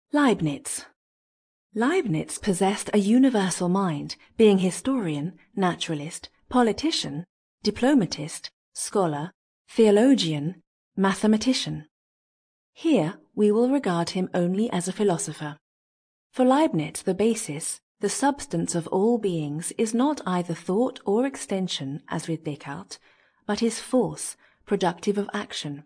Leibniz. Leibniz possessed a universal mind, being historian, naturalist, politician, diplomatist, scholar, theologian, mathematician. Here we will regard him only as a philosopher. For Leibniz, the basis, the substance of all beings is not either thought or extension, as with Descartes, but is force, productive of action.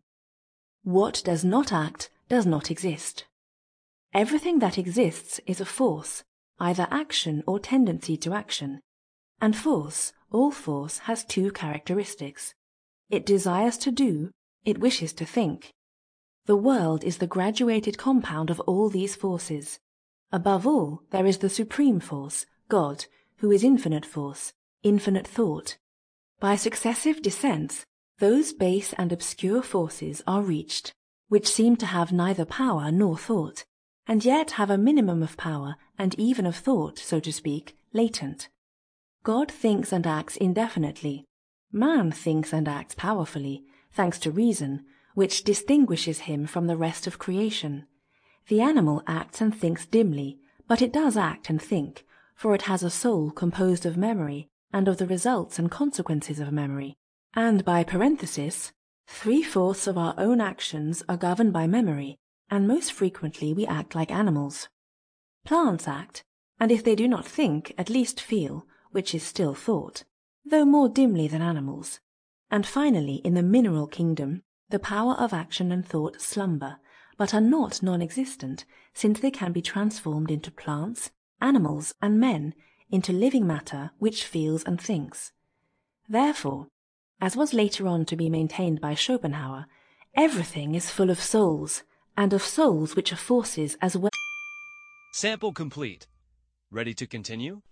What does not act does not exist. Everything that exists is a force, either action or tendency to action. And force, all force, has two characteristics. It desires to do, it wishes to think. The world is the graduated compound of all these forces. Above all, there is the supreme force, God, who is infinite force, infinite thought. By successive descents, those base and obscure forces are reached, which seem to have neither power nor thought, and yet have a minimum of power and even of thought, so to speak, latent. God thinks and acts indefinitely. Man thinks and acts powerfully, thanks to reason, which distinguishes him from the rest of creation. The animal acts and thinks dimly, but it does act and think, for it has a soul composed of memory and of the results and consequences of memory. And by parenthesis, 3/4 of our own actions are governed by memory, and most frequently we act like animals. Plants act, and if they do not think, at least feel, which is still thought, though more dimly than animals. And finally, in the mineral kingdom, the power of action and thought slumber, but are not non-existent, since they can be transformed into plants, animals, and men, into living matter which feels and thinks. Therefore, as was later on to be maintained by Schopenhauer, everything is full of souls, and of souls which are forces as well. Sample complete. Ready to continue?